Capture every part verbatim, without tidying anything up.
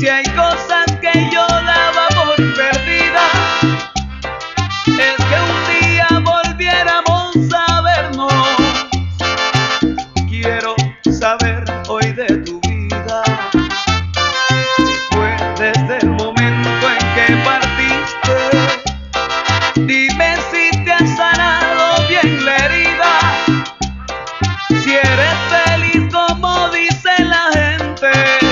Si hay cosas que yo daba por perdida, es que un día volviéramos a vernos. Quiero saber hoy de tu vida, si fue desde el momento en que partiste. Dime si te has sanado bien la herida, si eres feliz como dice la gente.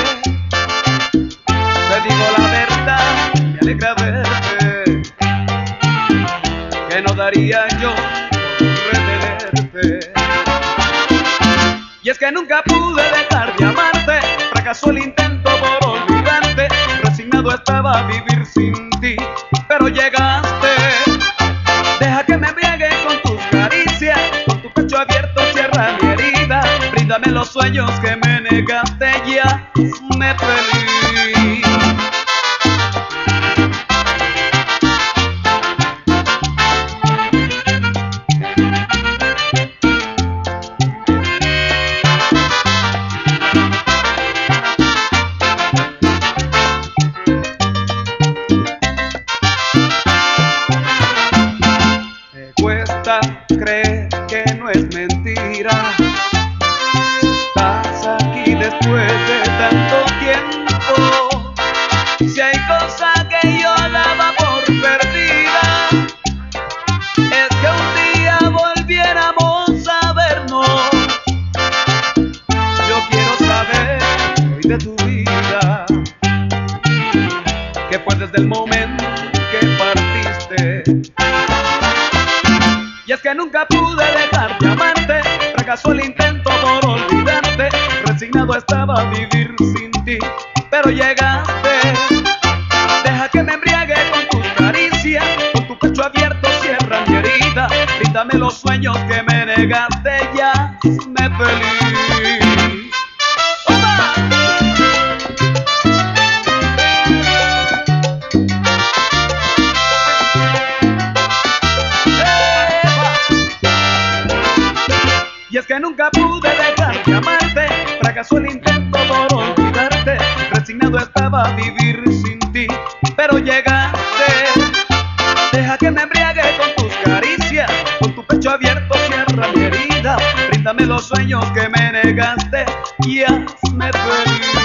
Te digo la verdad, me alegra verte, que no daría yo por retenerte. Y es que nunca pude dejar de amarte, fracasó el intento por olvidarte. Resignado estaba a vivir sin ti, pero llegaste. Deja que me embriague con tus caricias, con tu pecho abierto cierra mi herida. Bríndame los sueños que me negaste, ya me feliz. Creer que no es mentira, estás aquí después de tanto tiempo. Si hay cosas que yo daba por perdida, es que un día volviéramos a vernos. Yo quiero saber hoy de tu vida, que fue desde el momento que partiste. Y es que nunca pude dejar de amarte, fracasó el intento por olvidarte. Resignado estaba a vivir sin ti, pero llegaste. Deja que me embriague con tus caricias, con tu pecho abierto cierra mi herida. Bríndame los sueños que me negaste, ya me feliz. Y es que nunca pude dejar de amarte, fracasó el intento por olvidarte. Resignado estaba a vivir sin ti, pero llegaste. Deja que me embriague con tus caricias, con tu pecho abierto cierra mi herida. Bríndame los sueños que me negaste y hazme feliz.